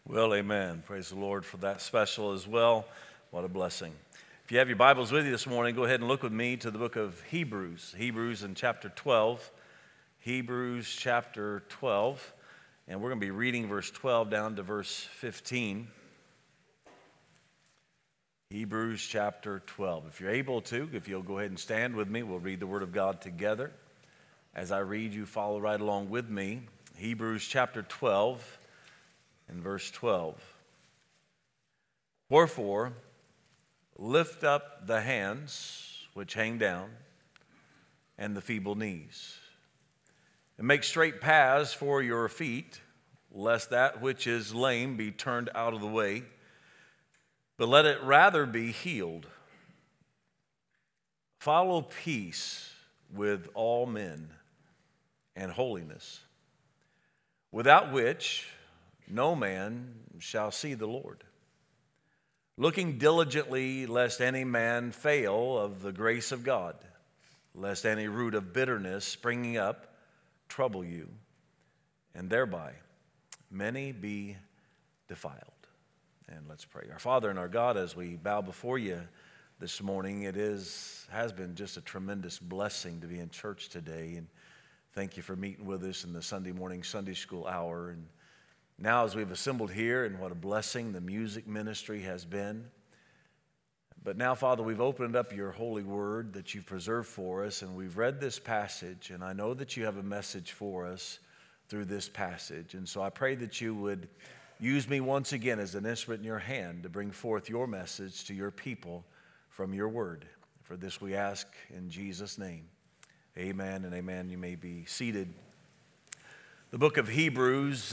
Well, amen. Praise the Lord for that special as well. What a blessing. If you have your Bibles with you this morning, go ahead and look with me to the book of Hebrews. Hebrews in chapter 12. Hebrews chapter 12. And we're going to be reading verse 12 down to verse 15. Hebrews chapter 12. If you're able to, if you'll go ahead and stand with me, we'll read the Word of God together. As I read, you follow right along with me. Hebrews chapter 12. In verse 12, wherefore, lift up the hands which hang down, and the feeble knees, and make straight paths for your feet, lest that which is lame be turned out of the way, but let it rather be healed. Follow peace with all men, and holiness, without which no man shall see the Lord. Looking diligently, lest any man fail of the grace of God, lest any root of bitterness springing up trouble you, and thereby many be defiled. And let's pray. Our Father and our God, as we bow before you this morning, has been just a tremendous blessing to be in church today. And thank you for meeting with us in the Sunday morning Sunday school hour. And now as we've assembled here, and what a blessing the music ministry has been. But now, Father, we've opened up your holy word that you've preserved for us, and we've read this passage, and I know that you have a message for us through this passage. And so I pray that you would use me once again as an instrument in your hand to bring forth your message to your people from your word. For this we ask in Jesus' name. Amen and amen. You may be seated. The book of Hebrews,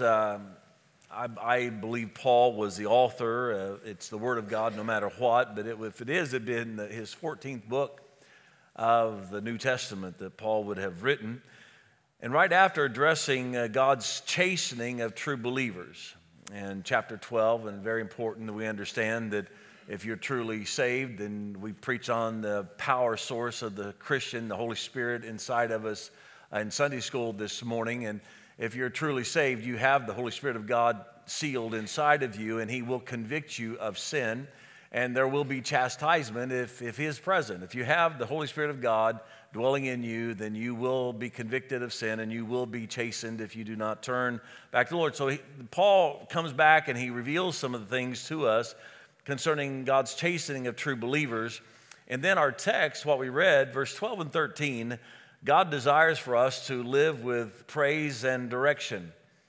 I believe Paul was the author. It's the Word of God no matter what, but if it is, it'd been his 14th book of the New Testament that Paul would have written. And right after addressing God's chastening of true believers in chapter 12, and very important that we understand that if you're truly saved, then we preach on the power source of the Christian, the Holy Spirit inside of us in Sunday school this morning. And if you're truly saved, you have the Holy Spirit of God sealed inside of you, and He will convict you of sin, and there will be chastisement if He is present. If you have the Holy Spirit of God dwelling in you, then you will be convicted of sin, and you will be chastened if you do not turn back to the Lord. So Paul comes back, and he reveals some of the things to us concerning God's chastening of true believers. And then our text, what we read, verse 12 and 13, God desires for us to live with praise and direction.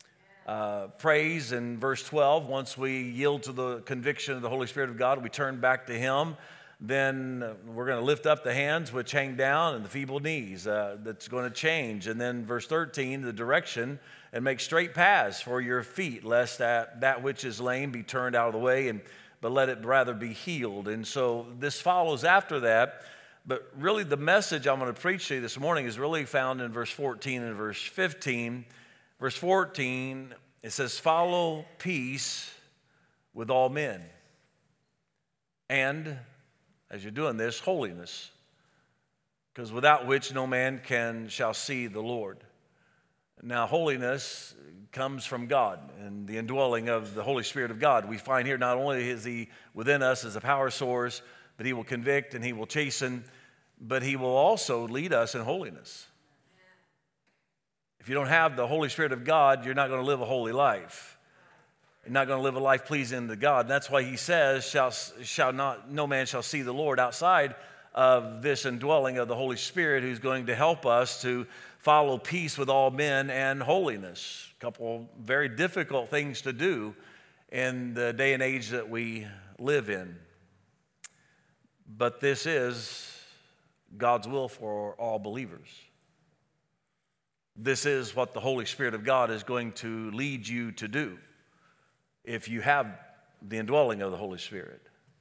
Praise in verse 12, once we yield to the conviction of the Holy Spirit of God, we turn back to Him, then we're going to lift up the hands which hang down and the feeble knees. That's going to change. And then verse 13, the direction, and make straight paths for your feet, lest that which is lame be turned out of the way, but let it rather be healed. And so this follows after that. But really the message I'm going to preach to you this morning is really found in verse 14 and verse 15. Verse 14, it says, follow peace with all men. And, as you're doing this, holiness. Because without which no man shall see the Lord. Now, holiness comes from God and the indwelling of the Holy Spirit of God. We find here not only is He within us as a power source, but He will convict and He will chasten, but He will also lead us in holiness. If you don't have the Holy Spirit of God, you're not going to live a holy life. You're not going to live a life pleasing to God. And that's why He says, no man shall see the Lord outside of this indwelling of the Holy Spirit, who's going to help us to follow peace with all men and holiness. A couple very difficult things to do in the day and age that we live in. But this is God's will for all believers. This is what the Holy Spirit of God is going to lead you to do if you have the indwelling of the Holy Spirit.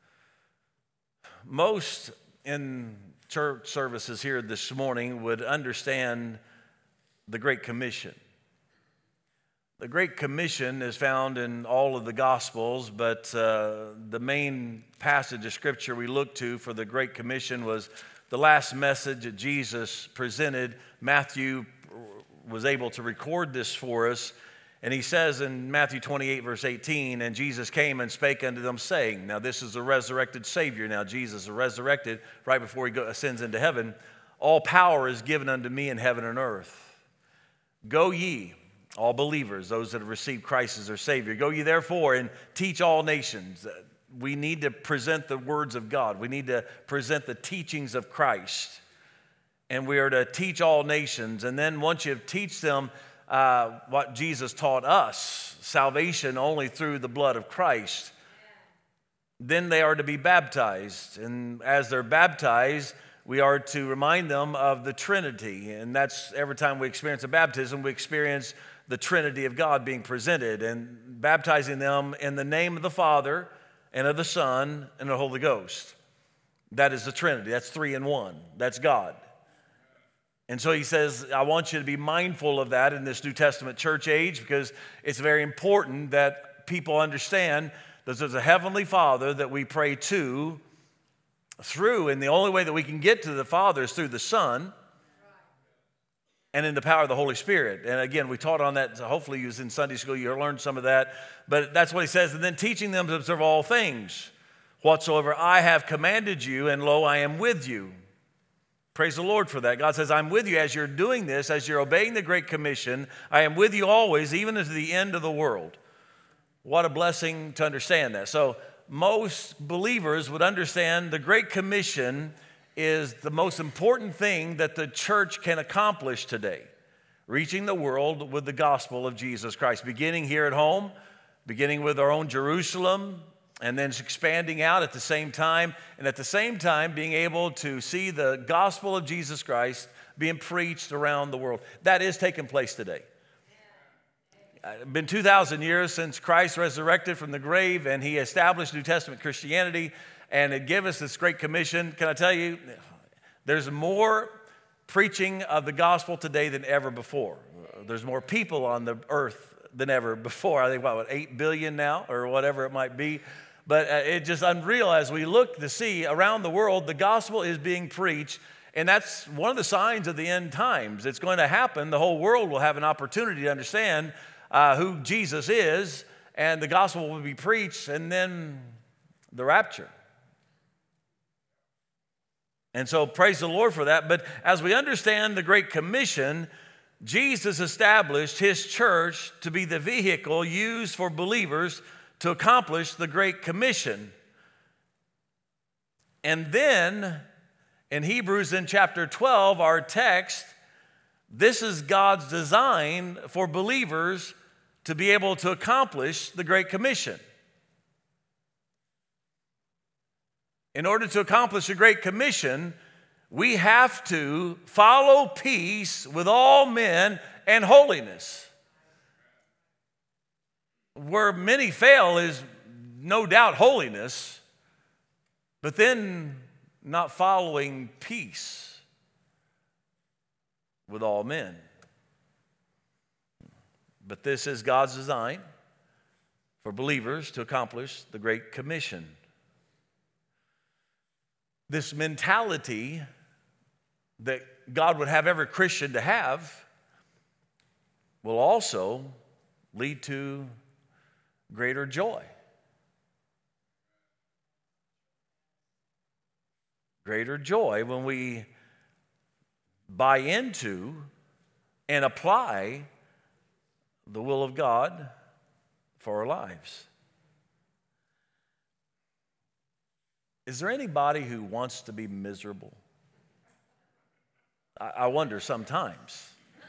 Most in church services here this morning would understand the Great Commission. The Great Commission is found in all of the Gospels, but the main passage of Scripture we look to for the Great Commission was the last message that Jesus presented. Matthew was able to record this for us, And he says in Matthew 28, verse 18, and Jesus came and spake unto them, saying, now this is a resurrected Savior. Now Jesus is resurrected right before he ascends into heaven. All power is given unto me in heaven and earth. Go ye, all believers, those that have received Christ as their Savior. Go ye therefore and teach all nations. We need to present the words of God. We need to present the teachings of Christ. And we are to teach all nations. And then once you teach them what Jesus taught us, salvation only through the blood of Christ, then they are to be baptized. And as they're baptized, we are to remind them of the Trinity. And that's every time we experience a baptism, we experience the Trinity of God being presented and baptizing them in the name of the Father and of the Son and the Holy Ghost. That is the Trinity. That's 3 in 1. That's God. And so he says, I want you to be mindful of that in this New Testament church age, because it's very important that people understand that there's a heavenly Father that we pray to through, and the only way that we can get to the Father is through the Son and in the power of the Holy Spirit. And again, we taught on that. So hopefully you was in Sunday school, you learned some of that. But that's what he says. And then teaching them to observe all things, whatsoever I have commanded you, and lo, I am with you. Praise the Lord for that. God says, I'm with you as you're doing this, as you're obeying the Great Commission. I am with you always, even to the end of the world. What a blessing to understand that. So most believers would understand the Great Commission is the most important thing that the church can accomplish today. Reaching the world with the gospel of Jesus Christ. Beginning here at home, beginning with our own Jerusalem, and then expanding out at the same time, and at the same time being able to see the gospel of Jesus Christ being preached around the world. That is taking place today. It's been 2,000 years since Christ resurrected from the grave, and he established New Testament Christianity, and it gave us this great commission. Can I tell you, there's more preaching of the gospel today than ever before. There's more people on the earth than ever before. I think, what, 8 billion now, or whatever it might be. But it's just unreal as we look to see around the world, the gospel is being preached, and that's one of the signs of the end times. It's going to happen. The whole world will have an opportunity to understand who Jesus is, and the gospel will be preached, and then the rapture. And so praise the Lord for that. But as we understand the Great Commission, Jesus established his church to be the vehicle used for believers to accomplish the Great Commission. And then in Hebrews in chapter 12, our text, this is God's design for believers to be able to accomplish the Great Commission. In order to accomplish the Great Commission, we have to follow peace with all men and holiness. Where many fail is no doubt holiness, but then not following peace with all men. But this is God's design for believers to accomplish the Great Commission. This mentality that God would have every Christian to have will also lead to greater joy. Greater joy when we buy into and apply the will of God for our lives. Is there anybody who wants to be miserable? I wonder sometimes.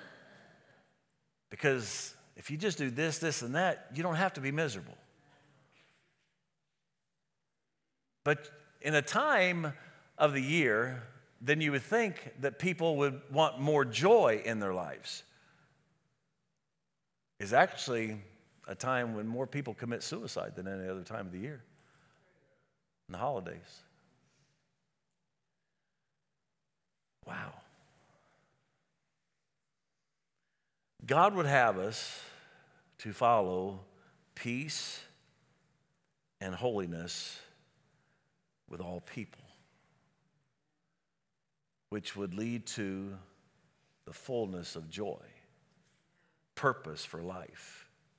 Because if you just do this, this, and that, you don't have to be miserable. But in a time of the year, then you would think that people would want more joy in their lives. It's actually a time when more people commit suicide than any other time of the year. In the holidays. Wow. God would have us to follow peace and holiness with all people, which would lead to the fullness of joy, purpose for life.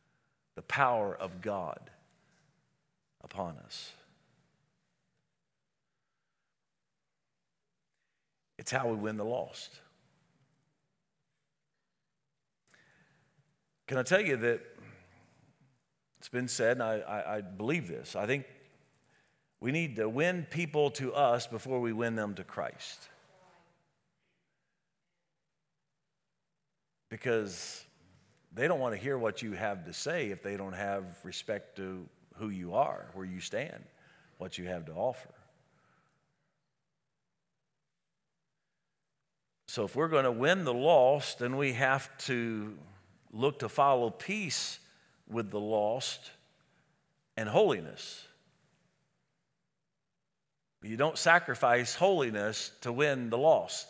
the power of God upon us. It's how we win the lost. Can I tell you that it's been said, and I believe this, I think we need to win people to us before we win them to Christ. Because they don't want to hear what you have to say if they don't have respect to who you are, where you stand, what you have to offer. So if we're going to win the lost, then we have to look to follow peace with the lost and holiness. You don't sacrifice holiness to win the lost.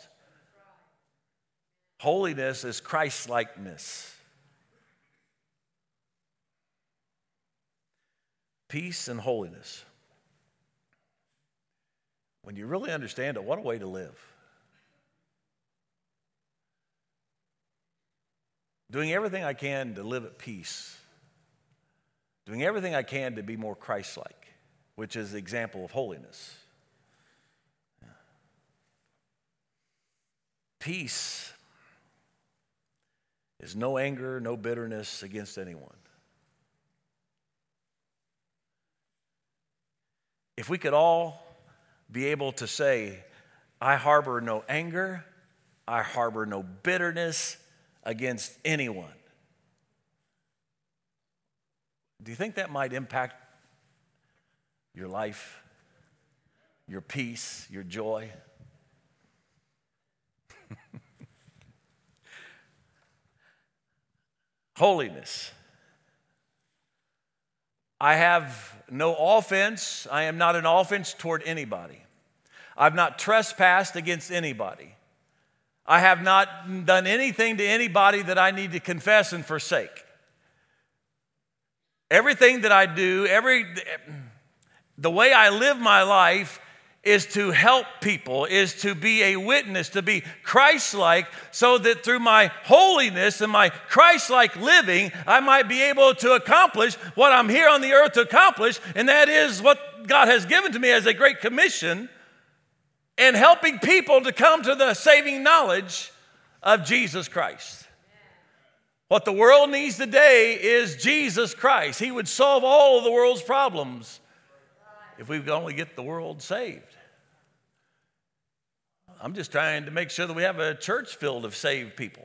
Holiness is Christ-likeness. Peace and holiness. When you really understand it, what a way to live. Doing everything I can to live at peace. Doing everything I can to be more Christ-like, which is the example of holiness. Peace is no anger, no bitterness against anyone. If we could all be able to say, I harbor no anger, I harbor no bitterness against anyone, do you think that might impact your life, your peace, your joy? Holiness. I have no offense. I am not an offense toward anybody. I've not trespassed against anybody. I have not done anything to anybody that I need to confess and forsake. Everything that I do, the way I live my life is to help people, is to be a witness, to be Christ-like, so that through my holiness and my Christ-like living, I might be able to accomplish what I'm here on the earth to accomplish, and that is what God has given to me as a great commission, and helping people to come to the saving knowledge of Jesus Christ. What the world needs today is Jesus Christ. He would solve all of the world's problems if we could only get the world saved. I'm just trying to make sure that we have a church filled of saved people.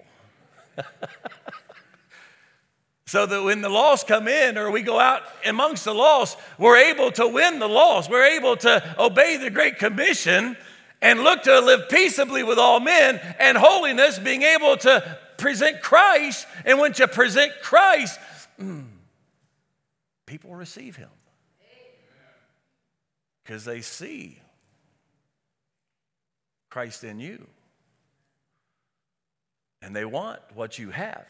So that when the lost come in or we go out amongst the lost, we're able to win the lost. We're able to obey the Great Commission and look to live peaceably with all men, and holiness, being able to present Christ. And when you present Christ, people receive him. Because they see Christ in you. And they want what you have.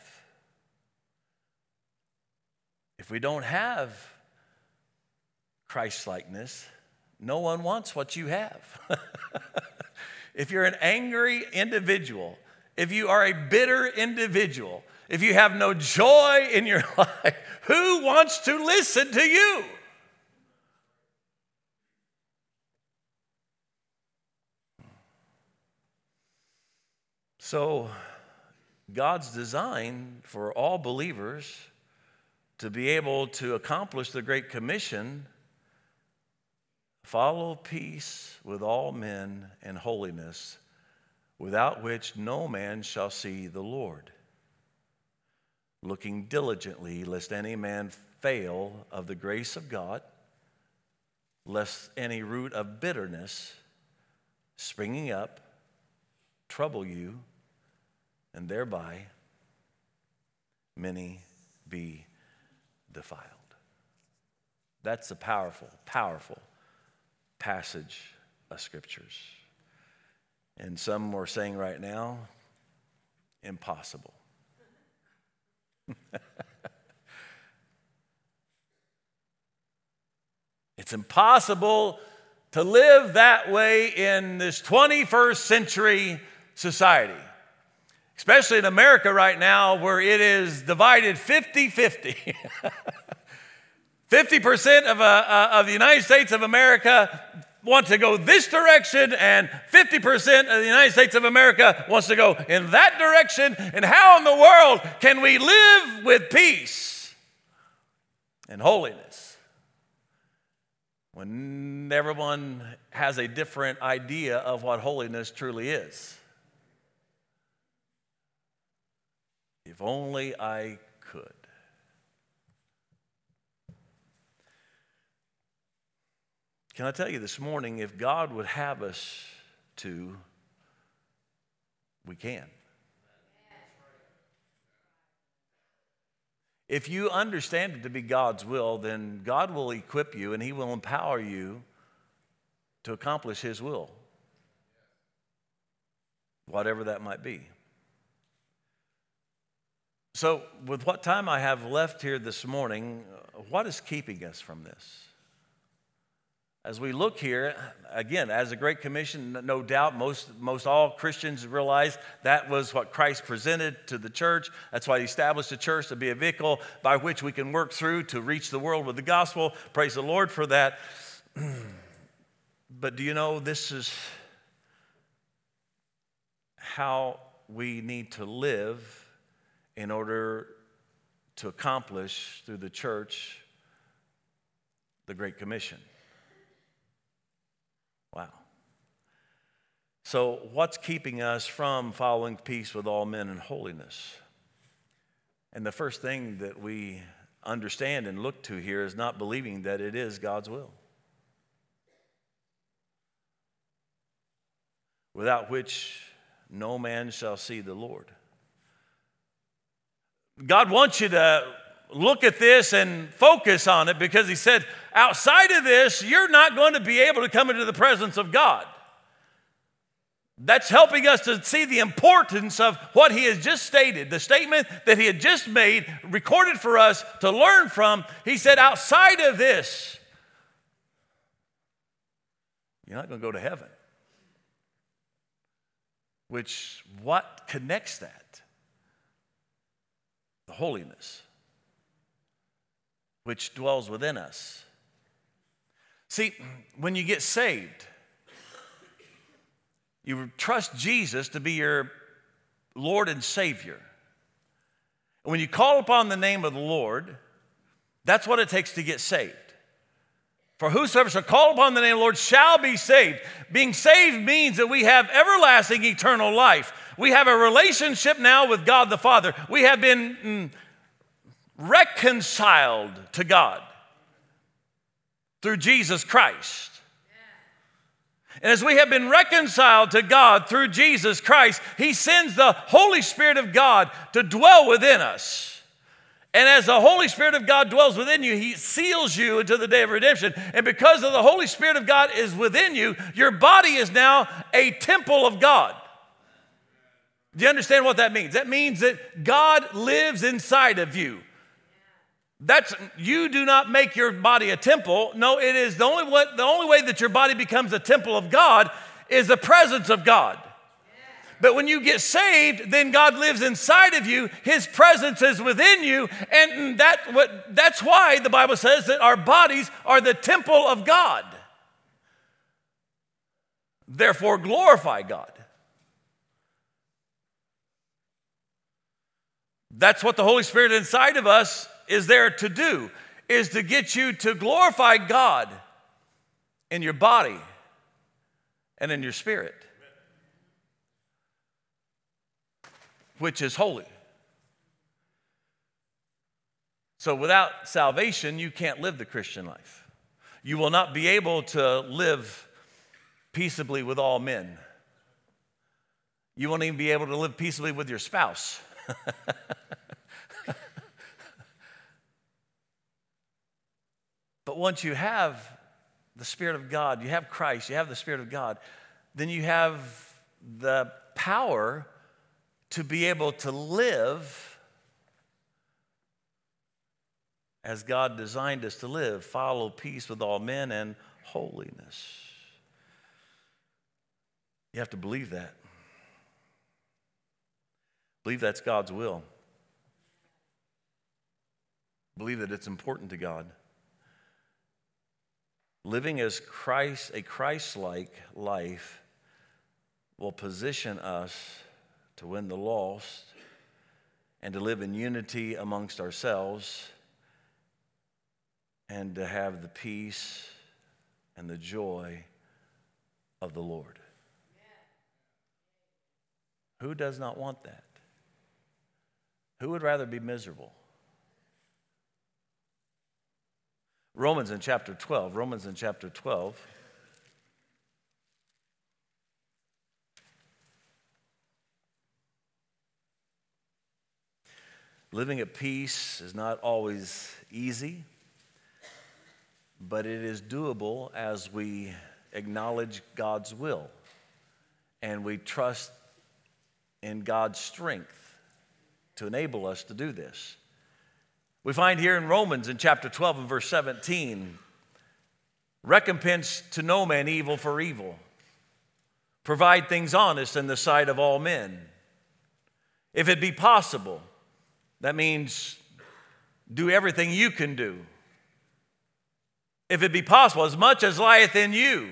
If we don't have Christ-likeness, no one wants what you have. If you're an angry individual, if you are a bitter individual, if you have no joy in your life, who wants to listen to you? So, God's design for all believers to be able to accomplish the Great Commission, follow peace with all men and holiness, without which no man shall see the Lord. Looking diligently, lest any man fail of the grace of God, lest any root of bitterness springing up trouble you, and thereby many be defiled. That's a powerful, powerful passage of scriptures. And some were saying right now, impossible. It's impossible to live that way in this 21st century society. especially in America right now where it is divided 50-50. 50% of the United States of America want to go this direction, and 50% of the United States of America wants to go in that direction. And how in the world can we live with peace and holiness when everyone has a different idea of what holiness truly is? If only I could. Can I tell you this morning, if God would have us to, we can. If you understand it to be God's will, then God will equip you and He will empower you to accomplish His will, whatever that might be. So, with what time I have left here this morning, what is keeping us from this? As we look here, again, as a Great Commission, no doubt most all Christians realize that was what Christ presented to the church. That's why He established the church to be a vehicle by which we can work through to reach the world with the gospel. Praise the Lord for that. But do you know this is how we need to live in order to accomplish through the church the Great Commission? Wow. So what's keeping us from following peace with all men and holiness? And the first thing that we understand and look to here is not believing that it is God's will, without which no man shall see the Lord. God wants you to look at this and focus on it, because He said, outside of this, you're not going to be able to come into the presence of God. That's helping us to see the importance of what He has just stated, the statement that He had just made, recorded for us to learn from. He said, outside of this, you're not going to go to heaven. Which, what connects that? The holiness which dwells within us. See, when you get saved, you trust Jesus to be your Lord and Savior. And when you call upon the name of the Lord, that's what it takes to get saved. For whosoever shall call upon the name of the Lord shall be saved. Being saved means that we have everlasting eternal life. We have a relationship now with God the Father. We have been reconciled to God through Jesus Christ. And as we have been reconciled to God through Jesus Christ, He sends the Holy Spirit of God to dwell within us. And as the Holy Spirit of God dwells within you, He seals you until the day of redemption. And because of the Holy Spirit of God is within you, your body is now a temple of God. Do you understand what that means? That means that God lives inside of you. You do not make your body a temple. No, it is the only way that your body becomes a temple of God is the presence of God. But when you get saved, then God lives inside of you. His presence is within you. And that's why the Bible says that our bodies are the temple of God. Therefore, glorify God. That's what the Holy Spirit inside of us is there to do, is to get you to glorify God in your body and in your spirit, which is holy. So without salvation, you can't live the Christian life. You will not be able to live peaceably with all men. You won't even be able to live peaceably with your spouse. But once you have the Spirit of God, you have Christ, you have the Spirit of God, then you have the power to be able to live as God designed us to live, follow peace with all men and holiness. You have to believe that. Believe that's God's will. Believe that it's important to God. Living as a Christ-like life will position us to win the lost and to live in unity amongst ourselves and to have the peace and the joy of the Lord. Who does not want that? Who would rather be miserable? Romans in chapter 12. Living at peace is not always easy, but it is doable as we acknowledge God's will and we trust in God's strength to enable us to do this. We find here in Romans in chapter 12 and verse 17, recompense to no man evil for evil. Provide things honest in the sight of all men. If it be possible, that means do everything you can do. If it be possible, as much as lieth in you.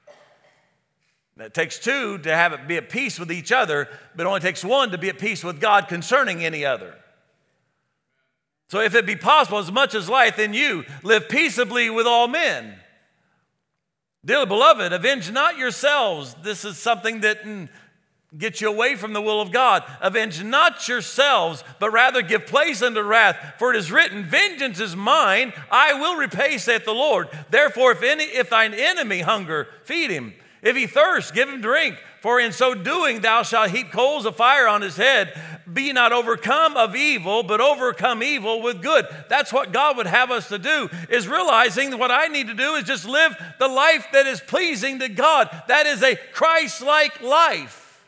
It takes two to have it be at peace with each other, but it only takes one to be at peace with God concerning any other. So if it be possible, as much as lieth in you, live peaceably with all men. Dearly beloved, avenge not yourselves. This is something that gets you away from the will of God. Avenge not yourselves, but rather give place unto wrath. For it is written, vengeance is mine, I will repay, saith the Lord. Therefore, if thine enemy hunger, feed him. If he thirst, give him drink. For in so doing thou shalt heap coals of fire on his head. Be not overcome of evil, but overcome evil with good. That's what God would have us to do, is realizing that what I need to do is just live the life that is pleasing to God. That is a Christ-like life.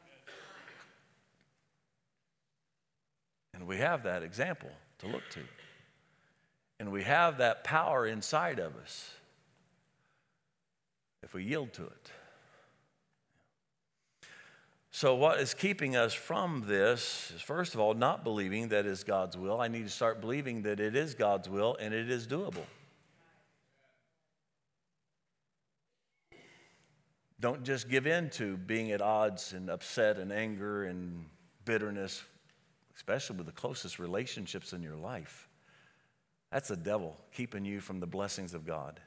And we have that example to look to. And we have that power inside of us if we yield to it. So what is keeping us from this is, first of all, not believing that it's God's will. I need to start believing that it is God's will and it is doable. Don't just give in to being at odds and upset and anger and bitterness, especially with the closest relationships in your life. That's the devil keeping you from the blessings of God.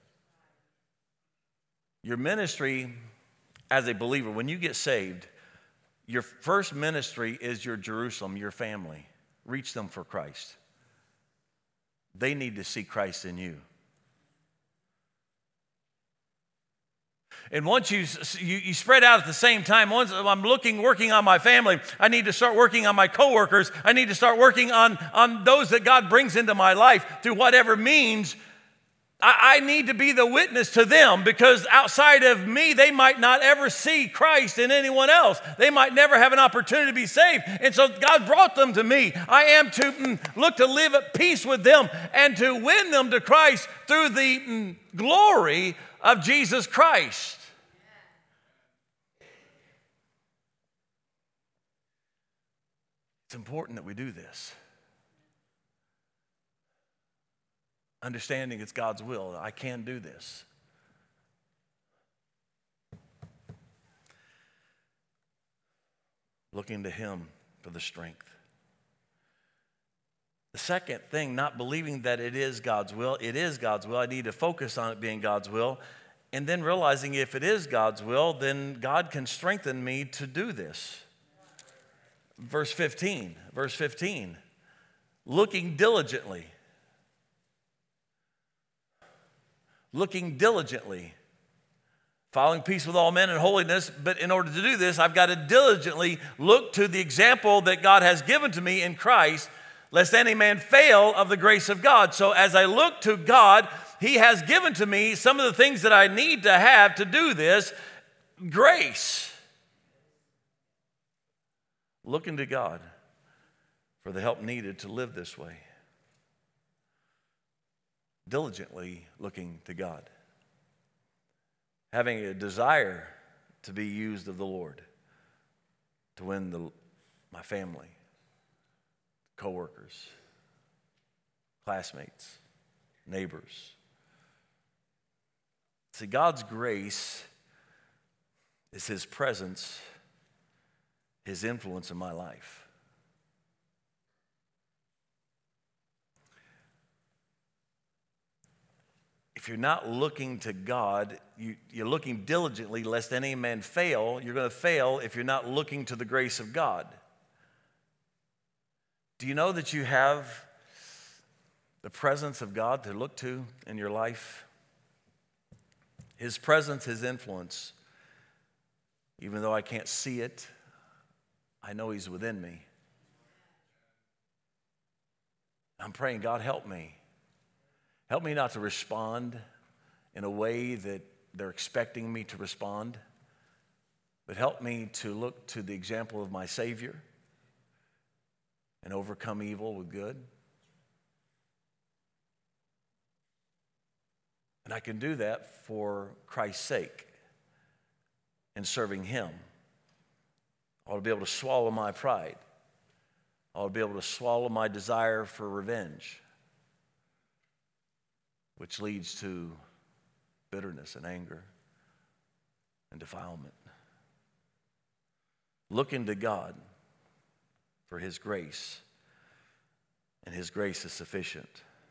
Your ministry as a believer, when you get saved, your first ministry is your Jerusalem, your family. Reach them for Christ. They need to see Christ in you. And once you spread out at the same time, once I'm working on my family, I need to start working on my coworkers. I need to start working on those that God brings into my life through whatever means. I need to be the witness to them, because outside of me, they might not ever see Christ in anyone else. They might never have an opportunity to be saved. And so God brought them to me. I am to look to live at peace with them and to win them to Christ through the glory of Jesus Christ. It's important that we do this. Understanding it's God's will. I can do this. Looking to Him for the strength. The second thing, not believing that it is God's will. It is God's will. I need to focus on it being God's will. And then realizing if it is God's will, then God can strengthen me to do this. Verse 15. Looking diligently. Following peace with all men and holiness. But in order to do this, I've got to diligently look to the example that God has given to me in Christ, lest any man fail of the grace of God. So as I look to God, He has given to me some of the things that I need to have to do this. Grace. Looking to God for the help needed to live this way. Diligently looking to God. Having a desire to be used of the Lord to win my family, coworkers, classmates, neighbors. See, God's grace is His presence, His influence in my life. If you're not looking to God, you're looking diligently lest any man fail. You're going to fail if you're not looking to the grace of God. Do you know that you have the presence of God to look to in your life? His presence, His influence. Even though I can't see it, I know He's within me. I'm praying, God, help me. Help me not to respond in a way that they're expecting me to respond, but help me to look to the example of my Savior and overcome evil with good. And I can do that for Christ's sake and serving Him. I ought to be able to swallow my pride. I ought to be able to swallow my desire for revenge, which leads to bitterness and anger and defilement. Looking to God for His grace, and His grace is sufficient.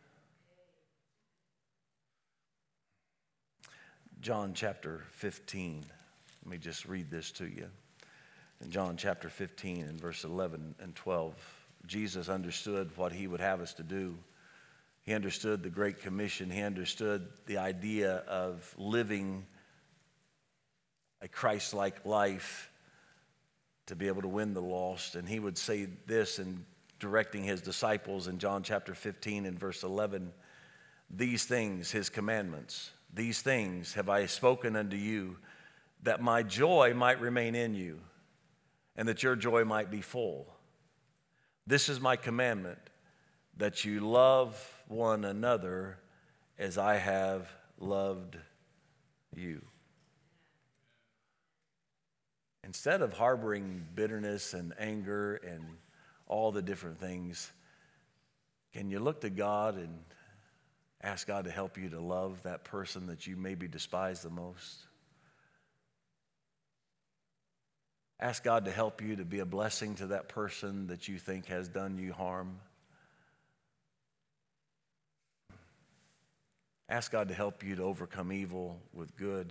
John chapter 15. Let me just read this to you. In John chapter 15 and verse 11 and 12, Jesus understood what He would have us to do. He understood the Great Commission. He understood the idea of living a Christ-like life to be able to win the lost. And He would say this in directing His disciples in John chapter 15 and verse 11, "These things, His commandments, these things have I spoken unto you, that my joy might remain in you, and that your joy might be full. This is my commandment, that you love one another as I have loved you." Instead of harboring bitterness and anger and all the different things, can you look to God and ask God to help you to love that person that you maybe despise the most? Ask God to help you to be a blessing to that person that you think has done you harm. Ask God to help you to overcome evil with good.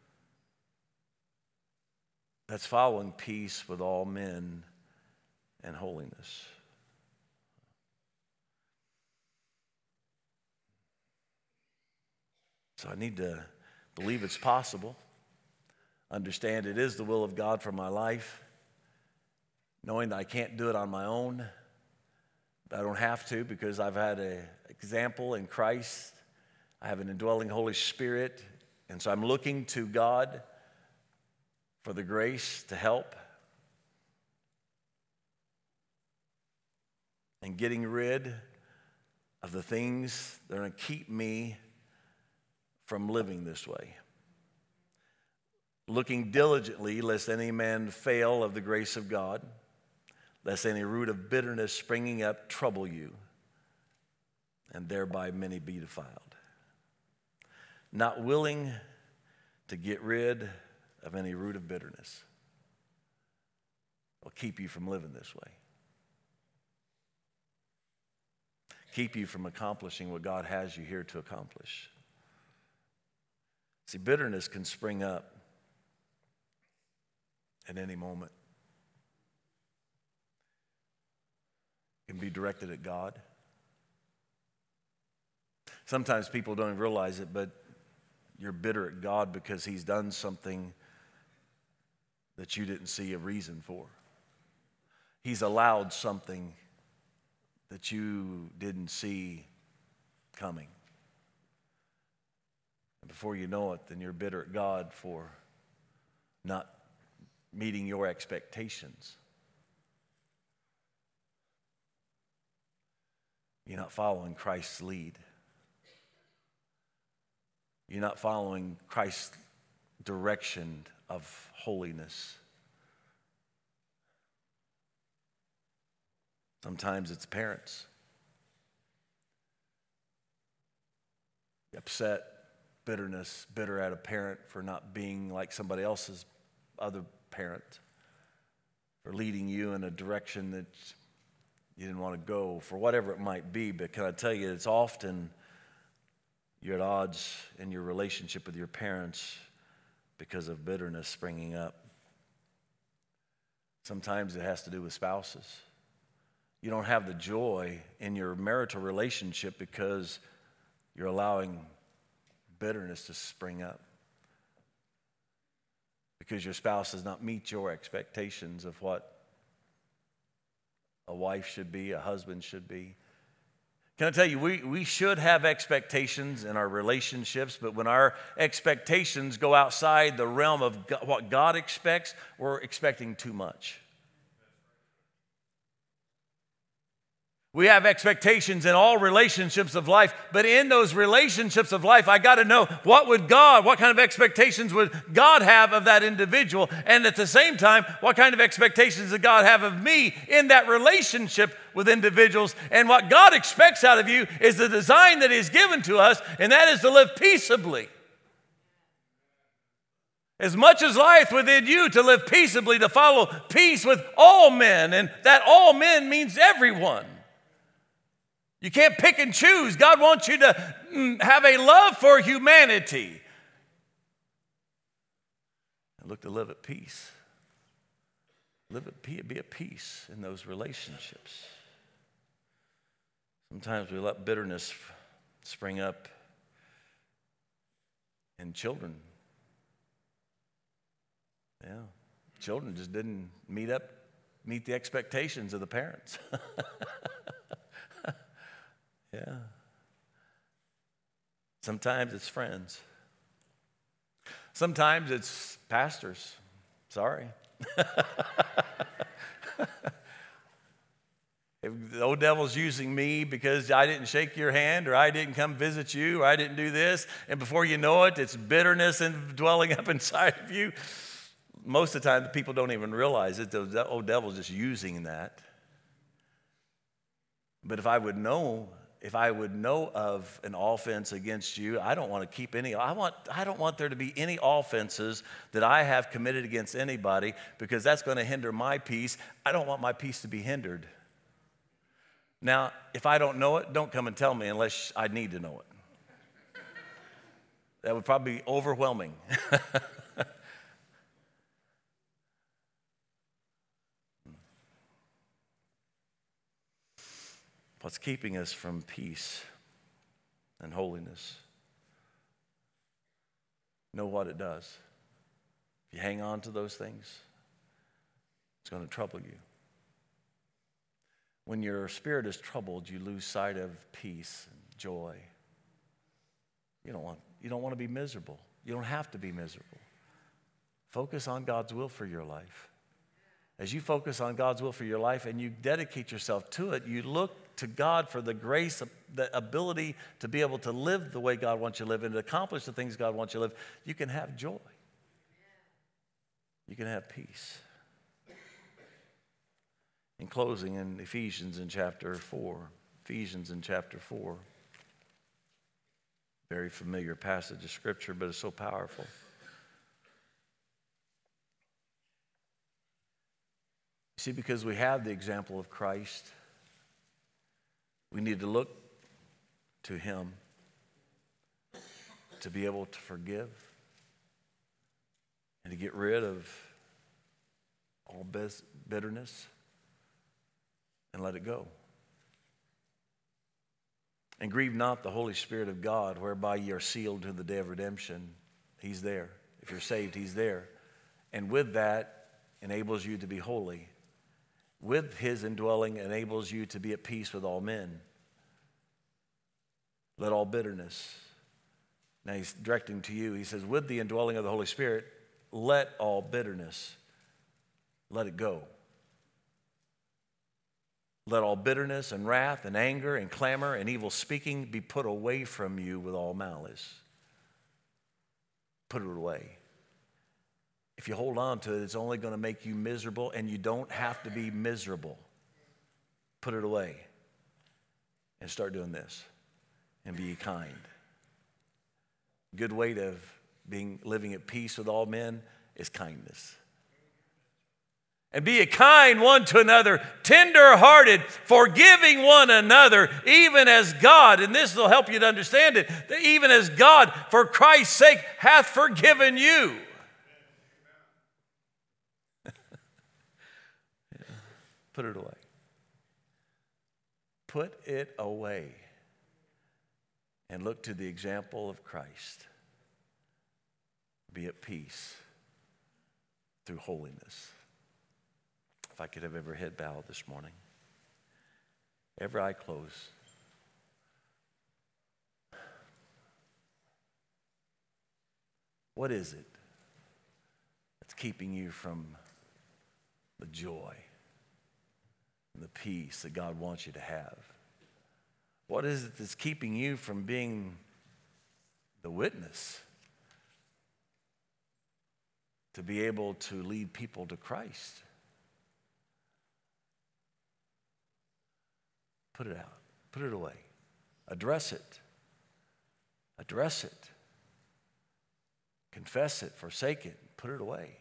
That's following peace with all men and holiness. So I need to believe it's possible, understand it is the will of God for my life, knowing that I can't do it on my own, but I don't have to because I've had an example in Christ. I have an indwelling Holy Spirit, and so I'm looking to God for the grace to help and getting rid of the things that are going to keep me from living this way. Looking diligently, lest any man fail of the grace of God, lest any root of bitterness springing up trouble you, and thereby many be defiled. Not willing to get rid of any root of bitterness will keep you from living this way. Keep you from accomplishing what God has you here to accomplish. See, bitterness can spring up at any moment. It can be directed at God. Sometimes people don't realize it, but you're bitter at God because He's done something that you didn't see a reason for. He's allowed something that you didn't see coming. And before you know it, then you're bitter at God for not meeting your expectations. You're not following Christ's lead. You're not following Christ's direction of holiness. Sometimes it's parents. Upset, bitterness, bitter at a parent for not being like somebody else's other parent, for leading you in a direction that you didn't want to go, for whatever it might be. But can I tell you, it's often you're at odds in your relationship with your parents because of bitterness springing up. Sometimes it has to do with spouses. You don't have the joy in your marital relationship because you're allowing bitterness to spring up, because your spouse does not meet your expectations of what a wife should be, a husband should be. Can I tell you, we should have expectations in our relationships, but when our expectations go outside the realm of what God expects, we're expecting too much. We have expectations in all relationships of life, but in those relationships of life, I got to know what kind of expectations would God have of that individual? And at the same time, what kind of expectations does God have of me in that relationship with individuals? And what God expects out of you is the design that He's given to us, and that is to live peaceably. As much as lieth within you, to live peaceably, to follow peace with all men, and that all men means everyone. You can't pick and choose. God wants you to have a love for humanity. And look to live at peace. Be at peace in those relationships. Sometimes we let bitterness spring up in children. Yeah, children just didn't meet the expectations of the parents. Yeah. Sometimes it's friends. Sometimes it's pastors. Sorry. If the old devil's using me because I didn't shake your hand, or I didn't come visit you, or I didn't do this, and before you know it, it's bitterness and dwelling up inside of you. Most of the time, people don't even realize it. The old devil's just using that. But if I would know of an offense against you, I don't want to keep any. I don't want there to be any offenses that I have committed against anybody, because that's going to hinder my peace. I don't want my peace to be hindered. Now, if I don't know it, don't come and tell me unless I need to know it. That would probably be overwhelming. What's keeping us from peace and holiness? Know what it does. If you hang on to those things, it's going to trouble you. When your spirit is troubled, you lose sight of peace and joy. You don't want to be miserable. You don't have to be miserable. Focus on God's will for your life. As you focus on God's will for your life and you dedicate yourself to it, you look to God for the grace, the ability to be able to live the way God wants you to live and to accomplish the things God wants you to live. You can have joy. You can have peace. In closing, in Ephesians in chapter 4, very familiar passage of Scripture, but it's so powerful. See, because we have the example of Christ, we need to look to Him to be able to forgive and to get rid of all bitterness and let it go. And grieve not the Holy Spirit of God, whereby ye are sealed to the day of redemption. He's there. If you're saved, He's there. And with that, enables you to be holy. With His indwelling, enables you to be at peace with all men. Let all bitterness. Now He's directing to you. He says, with the indwelling of the Holy Spirit, let all bitterness, let it go. Let all bitterness and wrath and anger and clamor and evil speaking be put away from you with all malice. Put it away. If you hold on to it, it's only going to make you miserable, and you don't have to be miserable. Put it away and start doing this. And be kind. Good way of living at peace with all men is kindness. And be kind one to another, tender-hearted, forgiving one another, even as God, and this will help you to understand it, that even as God, for Christ's sake, hath forgiven you. Put it away. Put it away. And look to the example of Christ. Be at peace through holiness. If I could have every head bowed this morning, every eye closed. What is it that's keeping you from the joy and the peace that God wants you to have? What is it that's keeping you from being the witness to be able to lead people to Christ? Put it out. Put it away. Address it. Address it. Confess it. Forsake it. Put it away.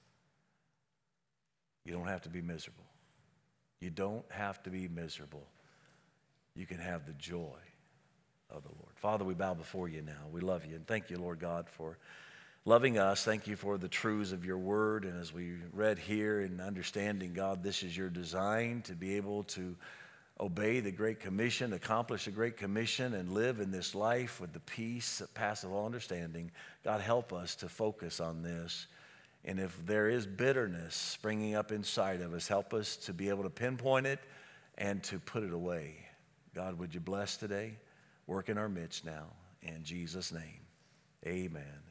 You don't have to be miserable. You don't have to be miserable. You can have the joy of the Lord. Father, we bow before you now. We love you. And thank you, Lord God, for loving us. Thank you for the truths of your word. And as we read here and understanding, God, this is your design to be able to obey the Great Commission, accomplish the Great Commission, and live in this life with the peace that passeth all understanding. God, help us to focus on this. And if there is bitterness springing up inside of us, help us to be able to pinpoint it and to put it away. God, would you bless today? Work in our midst now. In Jesus' name, amen.